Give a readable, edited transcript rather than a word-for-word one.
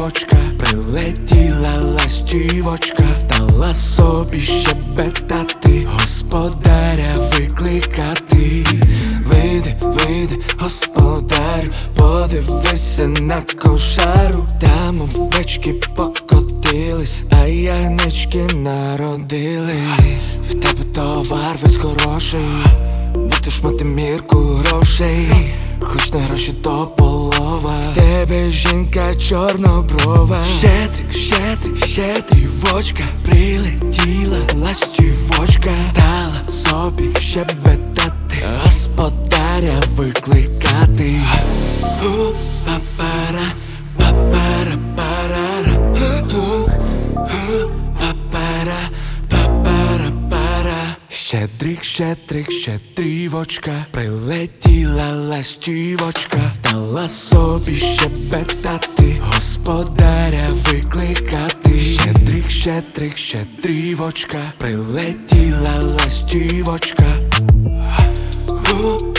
щедрівочка, прилетіла ластівочка, стала собі щебетати, господаря викликати. Вийди, вийди, господарю, подивися на кошару. Там овечки покотились, а ягнички народились. В тебе товар весь хороший, будеш мати мірку грошей. Хоч не гроші, то полова, в тебе жінка чорноброва. Щедрик, щедрик, щедрівочка, прилетіла ластівочка, стала собі щебетати, господаря викликати. Папара, папара, парара, папара, папара, пара. Щедрик, щедрик, щедрівочка, прилетіла ластівочка, стала собі щебетати, господаря викликати. Щедрик, щедрик, щедрівочка, прилетіла ластівочка.